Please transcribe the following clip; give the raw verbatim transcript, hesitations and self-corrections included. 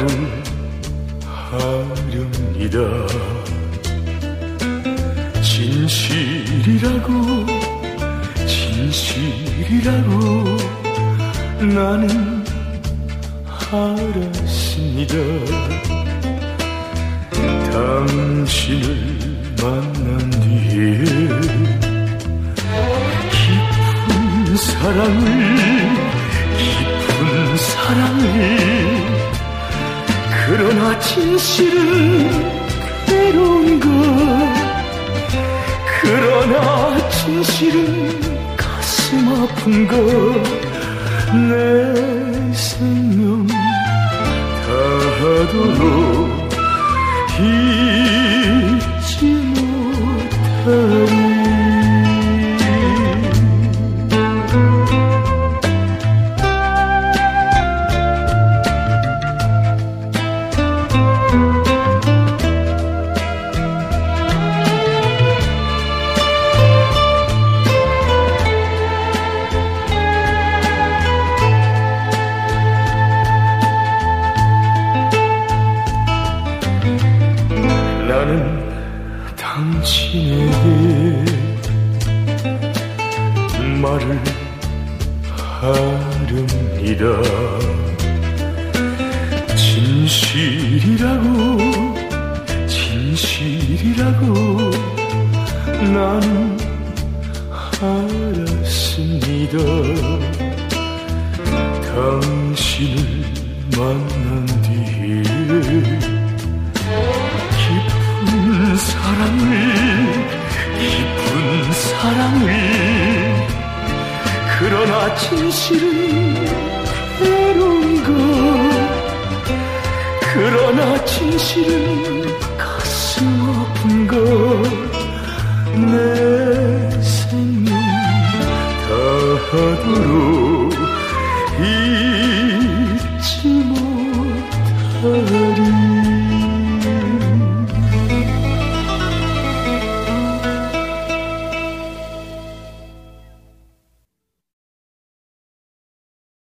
하렵니다. 진실이라고 진실이라고 나는 알았습니다. 당신을 만난 뒤에 깊은 사랑을 깊은 사랑을 그러나 진실은 괴로운 것 그러나 진실은 가슴 아픈 것 내 생명 다하도록 잊지 못하리. 나는 당신에게 말을 하렵니다. 진실이라고 진실이라고 나는 알았습니다. 당신을 만난 뒤에 사랑을 깊은 사랑을 그러나 진실은 괴로운 것 그러나 진실은 가슴 아픈 것 내 생명 다하도록